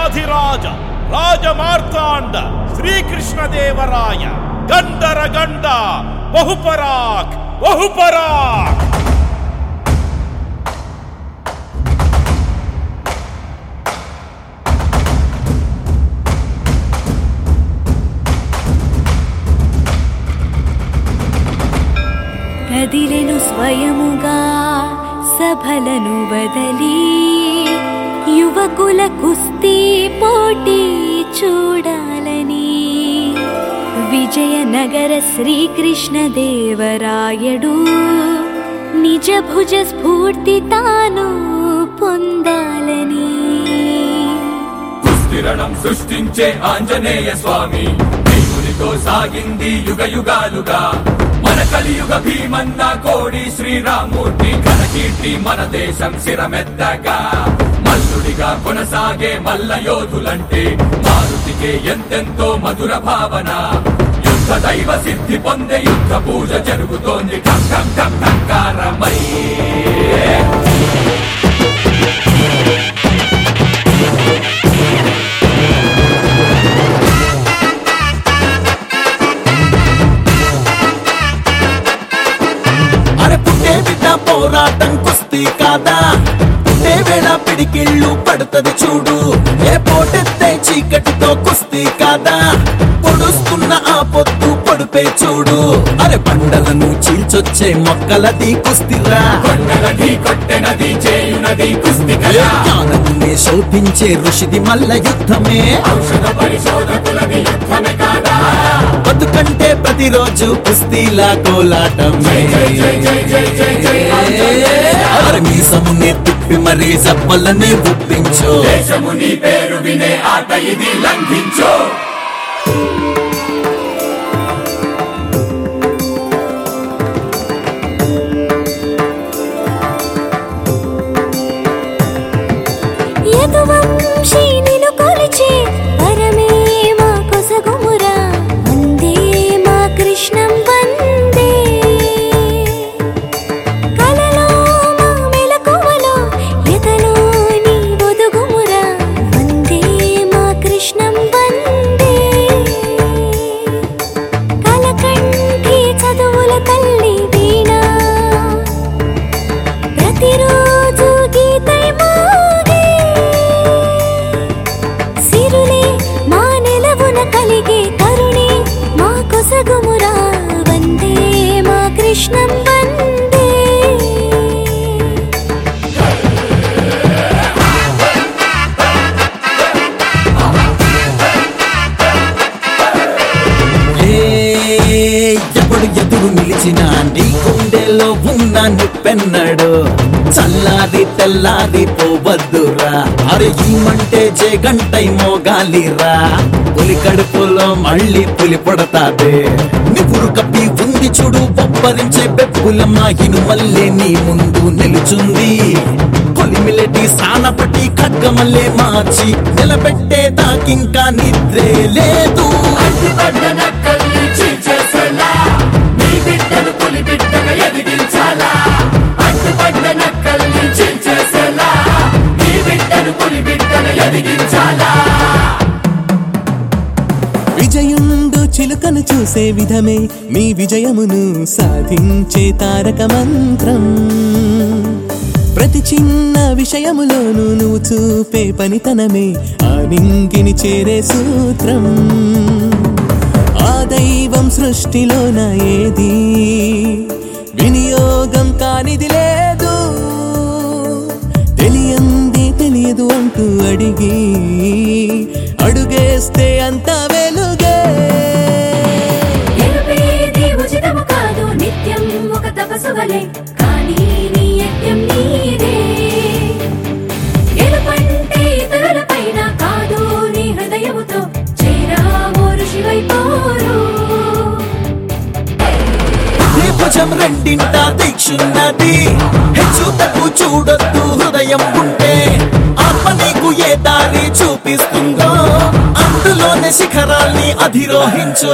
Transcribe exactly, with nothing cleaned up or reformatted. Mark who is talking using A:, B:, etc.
A: రాజాధిరాజ రాజమార్తాండ శ్రీకృష్ణదేవరాయ గండర గండ బహుపరాక్ బహుపరాక్.
B: కదిలెను స్వయముగా సభలను వదలి యువకుల కుస్తీ పోటీ చూడాలని విజయనగర శ్రీకృష్ణదేవరాయడు నిజ భుజ స్ఫూర్తి తాను పొందాలని
C: కుస్తిరణం సృష్టించే ఆంజనేయ స్వామి దేవునితో సాగింది యుగ యుగాలుగా. మన కలియుగ భీమన్న కోడి శ్రీరామూర్తి ఘనకీర్తి మన దేశం శిరమెద్దగా. మల్లుడిగా కొనసాగే మల్ల యోధులంటే మారుతికే ఎంతెంతో మధుర భావన. యుద్ధ దైవ సిద్ధి పొందే యుద్ధ పూజ జరుగుతోంది కం కం కం కంకారమై.
D: పోరాటం కుస్తీ కాదా, పుట్టే వేళ పిడికిళ్ళు పడుతుంది చూడు. ఏ పోటెత్తే చీకటితో కుస్తీ కాదా, పొడుస్తున్న ఆ పొత్తు పొడిపే చూడు. అరే పండలను చీల్చొచ్చే మొక్కలది కుస్తీరా,
C: కొండలది కొట్టెనది చేయునది కుస్తీ.
D: జ్ఞానమునే శోభించే ఋషిది మల్ల యుద్ధమే,
C: ఔషధ పరిశోధకులది యుద్ధమే కాదా.
D: బతుకంటే ప్రతిరోజు కుస్తీలా కోలాటమే. మీసమునే తిప్పి మరీ జబ్బలనే ఒప్పించో,
C: దేశముని పేరు వినే ఆట ఇది లంఘించో.
B: యదువంశీనిను కొలిచే పరమే మా కొసగుమురా. వందే మా కృష్ణం వందే, కలలో మా మెలకువలో ఎదలో నీ ఒదుగుమురా. వందే మా కృష్ణం వందే, కలకంఠి చదువుల తల్లి వీణ ప్రతిరోజు గీతై మోగే. సిరులే మా నెలవున కలిగే కరుణే మా కొసగుమురా. వందే మా కృష్ణం వందే.
D: ఎప్పుడు ఎదురు నిలిచిన నీ గుండెలో ఉన్న నిప్పెన్నడు చల్లారి తెల్లారి పోవద్దురా. అరే ఈమంటే జే గంటై మోగాలిరా, పులి కడుపులో మళ్ళీ పులి పడతాదే. నిపురు కప్పి ఉంది చూడు బొబ్బరించే బెప్పులమ్మ ఇనుమల్లే నీ ముందు నిలుచుంది. కొలిమిలటి సానపటి ఖడ్గమల్లే మార్చి నిలబెట్టే దాకింకా నిద్రే లేదు.
E: విజయుండు చిలుకను చూసే విధమే మీ విజయమును సాధించే తారక మంత్రం. ప్రతి చిన్న విషయములోనూ నువ్వు చూపే పనితనమే ఆ నింగిని చేరే సూత్రం. ఆ దైవం సృష్టిలోన ఏది వినియోగం కానిది లేదు. తెలియంది తెలియదు అంటూ అడిగి అడుగేస్తే అంత వెలుగే.
B: గెలుపేది ఉచితము కాదు, నిత్యం ఒక తపస్సు వలె, కానీ నీ యజ్ఞం నీదే. గెలుపంటే ఇతరుల పైన కాదు, నీ హృదయముతో చేరావో ఋషివై పోరు.
D: భుజం రెండింట దీక్షున్నది, హెచ్చు తగ్గు చూడొద్దు హృదయం ఉంటే. ఆత్మ నీకు ఏ దారి చూపిస్తుందో అందులోనే శిఖరాల్ని అధిరోహించు.